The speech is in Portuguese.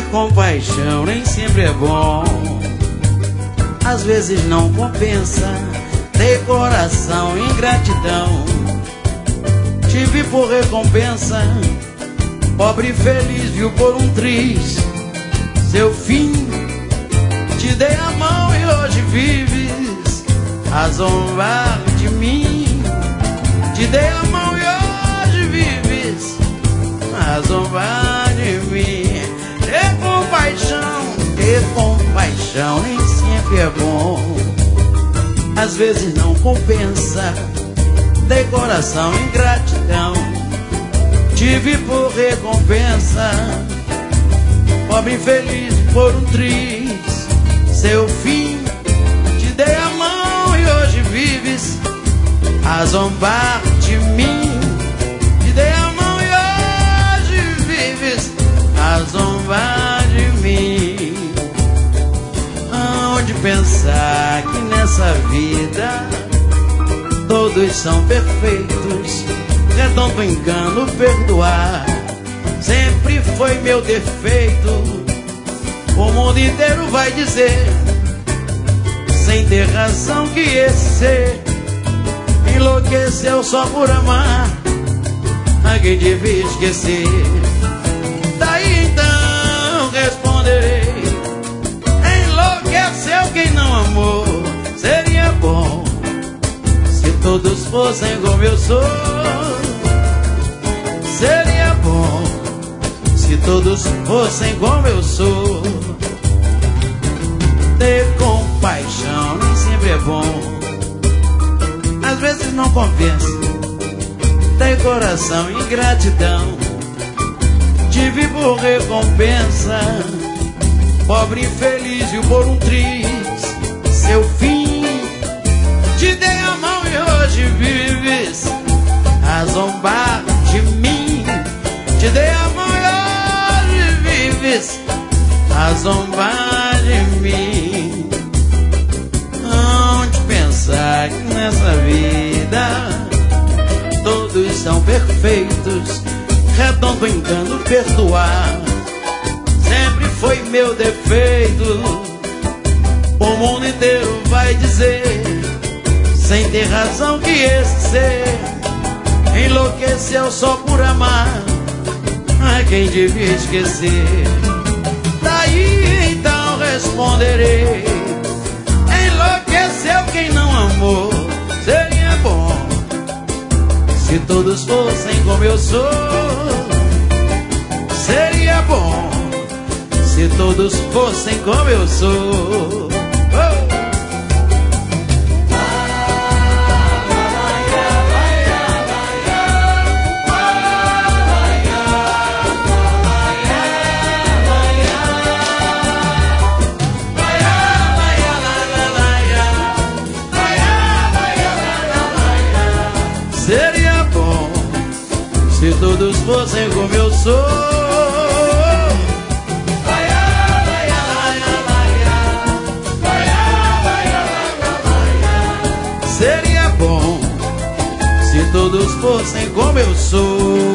compaixão nem sempre é bom. Às vezes não compensa ter coração e ingratidão. Tive por recompensa, pobre e feliz, viu por um triz seu fim. Te dei a mão e hoje vives a zombar de mim. Te dei a mão e hoje vives a zombar de mim. Ter compaixão nem sempre é bom. Às vezes não compensa ter coração e ingratidão. Tive por recompensa, pobre e feliz por um triz seu fim. Te dei a mão e hoje vives a zombar de mim. Te dei a mão e hoje vives a zombar de mim. Aonde pensar que nessa vida todos são perfeitos, redondo engano perdoar sempre foi meu defeito. O mundo inteiro vai dizer, sem ter razão, que esse ser enlouqueceu só por amar a quem devia esquecer. Daí então responderei, enlouqueceu quem não amou. Seria bom se todos fossem como eu sou. Seria bom se todos fossem como eu sou. Ter compaixão nem sempre é bom. Às vezes não compensa ter coração e gratidão. Tive por recompensa, pobre e feliz, viu por um triz seu fim. Te dei a mão e hoje vives a zombar de mim. Te dei a mão e hoje vives a zombar de mim. Onde pensar que nessa vida todos são perfeitos, redondo engano perdoar sempre foi meu defeito. O mundo inteiro vai dizer, sem ter razão, que esse ser enlouqueceu só por amar a quem devia esquecer. Daí então responderei, enlouqueceu quem não amou. Seria bom se todos fossem como eu sou. Seria bom se todos fossem como eu sou. Seria bom se todos fossem como eu sou. Seria bom se todos fossem como eu sou.